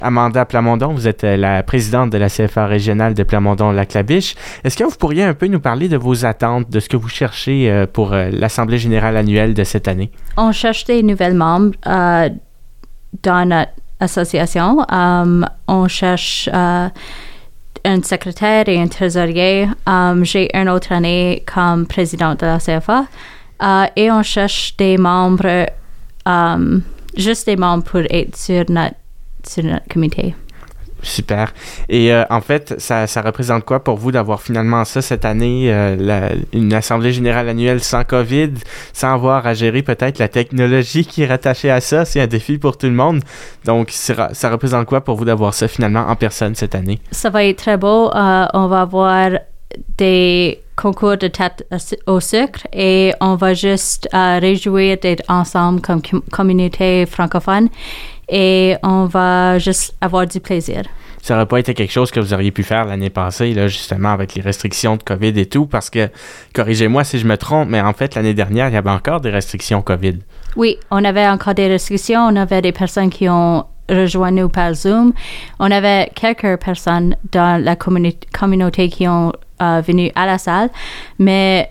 Amanda Plamondon, vous êtes la présidente de la CFA régionale de Plamondon-Lac-La-Biche. Est-ce que vous pourriez un peu nous parler de vos attentes, de ce que vous cherchez pour l'Assemblée générale annuelle de cette année? On cherche des nouvelles membres dans notre association. On cherche un secrétaire et un trésorier. J'ai une autre année comme présidente de la CFA. Et on cherche des membres, juste des membres pour être sur notre comité. Super. Et en fait, ça représente quoi pour vous d'avoir finalement ça cette année, une Assemblée générale annuelle sans COVID, sans avoir à gérer peut-être la technologie qui est rattachée à ça? C'est un défi pour tout le monde. Donc, ça représente quoi pour vous d'avoir ça finalement en personne cette année? Ça va être très beau. On va avoir des concours de tête au sucre et on va juste réjouir d'être ensemble comme communauté francophone et on va juste avoir du plaisir. Ça n'aurait pas été quelque chose que vous auriez pu faire l'année passée, là, justement, avec les restrictions de COVID et tout, parce que, corrigez-moi si je me trompe, mais en fait, l'année dernière, il y avait encore des restrictions COVID. Oui, on avait encore des restrictions. On avait des personnes qui ont rejoint nous par Zoom. On avait quelques personnes dans la communauté qui ont venu à la salle, mais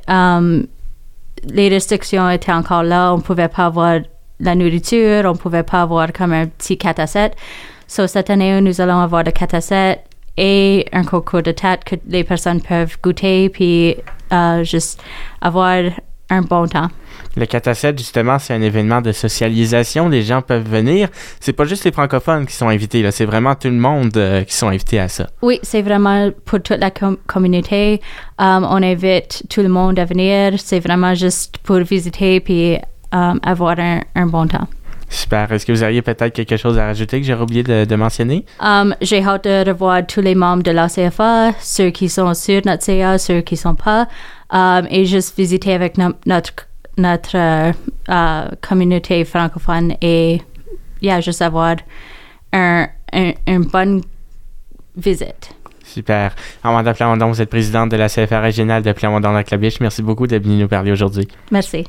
les restrictions étaient encore là. On ne pouvait pas avoir la nourriture, on ne pouvait pas avoir comme un petit 4-7. So, cette année, nous allons avoir le 4-7 et un concours de tête que les personnes peuvent goûter puis juste avoir un bon temps. Le 4-7, justement, c'est un événement de socialisation. Les gens peuvent venir. C'est pas juste les francophones qui sont invités, là. C'est vraiment tout le monde qui sont invités à ça. Oui, c'est vraiment pour toute la communauté. On invite tout le monde à venir. C'est vraiment juste pour visiter puis avoir un bon temps. Super. Est-ce que vous auriez peut-être quelque chose à rajouter que j'ai oublié de mentionner? J'ai hâte de revoir tous les membres de la CFA, ceux qui sont sur notre CA, ceux qui ne sont pas, et juste visiter avec notre communauté francophone et juste avoir une bonne visite. Super. Amanda Plamondon, vous êtes présidente de la CFA régionale de Plamondon-Lac-La-Biche. Merci beaucoup d'être venue nous parler aujourd'hui. Merci.